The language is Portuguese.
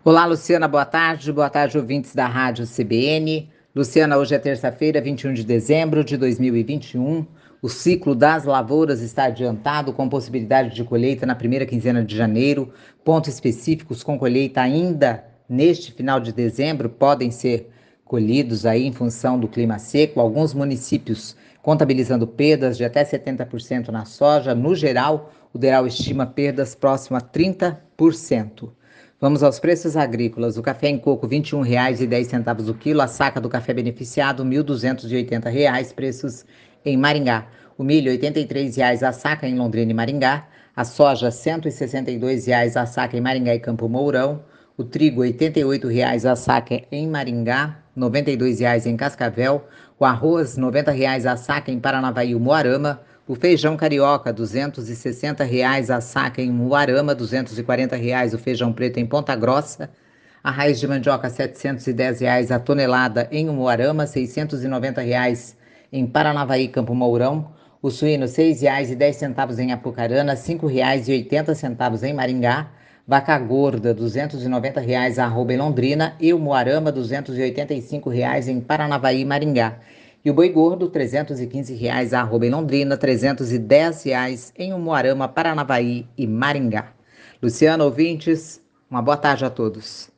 Olá, Luciana, boa tarde. Boa tarde, ouvintes da Rádio CBN. Luciana, hoje é terça-feira, 21 de dezembro de 2021. O ciclo das lavouras está adiantado, com possibilidade de colheita na primeira quinzena de janeiro. Pontos específicos com colheita ainda neste final de dezembro podem ser colhidos aí em função do clima seco. Alguns municípios contabilizando perdas de até 70% na soja. No geral, o DERAL estima perdas próximas a 30%. Vamos aos preços agrícolas. O café em coco, R$ 21,10 o quilo. A saca do café beneficiado, R$ 1.280, preços em Maringá. O milho, R$ 83,00 a saca em Londrina e Maringá. A soja, R$ 162,00 a saca em Maringá e Campo Mourão. O trigo, R$ 88,00 a saca em Maringá, R$ 92,00 em Cascavel. O arroz, R$ 90,00 a saca em Paranavaí e Umuarama. O feijão carioca, R$ 260,00 a saca em Umuarama, R$ 240,00 o feijão preto em Ponta Grossa. A raiz de mandioca, R$ 710,00 a tonelada em Umuarama, R$ 690,00 em Paranavaí e Campo Mourão. O suíno, R$ 6,10 em Apucarana, R$ 5,80 em Maringá. Vaca gorda, R$ 290,00 a arroba em Londrina e o Umuarama, R$ 285,00 em Paranavaí e Maringá. E o boi gordo, R$ 315,00 a arroba em Londrina, R$ 310,00 em Umuarama, Paranavaí e Maringá. Luciano, ouvintes, uma boa tarde a todos.